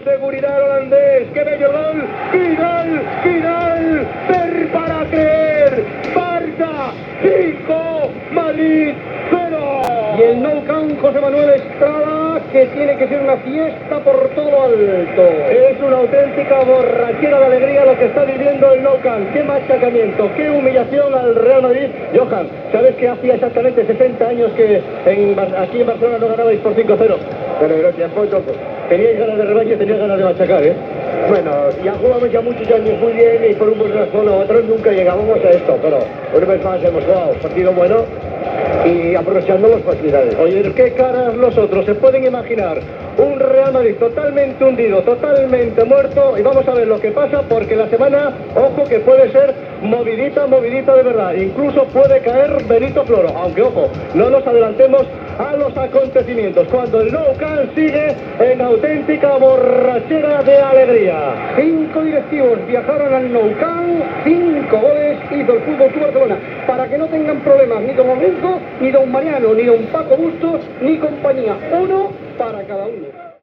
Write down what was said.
seguridad holandés. ¡Qué bello gol! ¡Vidal! ¡Vidal! ¡Ver para creer! ¡Barça 5! ¡Madrid 0! Y el Nou Camp, José Manuel Estrada, que tiene que ser una fiesta por todo lo alto. Es una auténtica borrachera de alegría lo que está viviendo el Nou Camp. ¡Qué machacamiento! ¡Qué humillación al Real Madrid! Johan, ¿sabes que hacía exactamente 60 años que aquí en Barcelona no ganabais por 5-0? Pero era tiempo entonces. Teníais ganas de revancha y teníais ganas de machacar, ¿eh? Bueno, ya jugamos ya muchos años muy bien y por un buen razón o otro nunca llegábamos a esto, pero una vez más hemos jugado un partido bueno y aprovechando las facilidades. Oye, ¿qué caras los otros se pueden imaginar? Un Real Madrid totalmente hundido, totalmente muerto, y vamos a ver lo que pasa porque la semana, ojo, que puede ser movidita de verdad. Incluso puede caer Benito Floro, aunque ojo, no nos adelantemos a los acontecimientos cuando el Nou Camp sigue en auténtica borrachera de alegría. 5 directivos viajaron al Nou Camp, 5 goles hizo el Fútbol Club Barcelona, para que no tengan problemas ni don Lorenzo, ni don Mariano, ni don Paco Bustos, ni compañía. Uno para cada uno.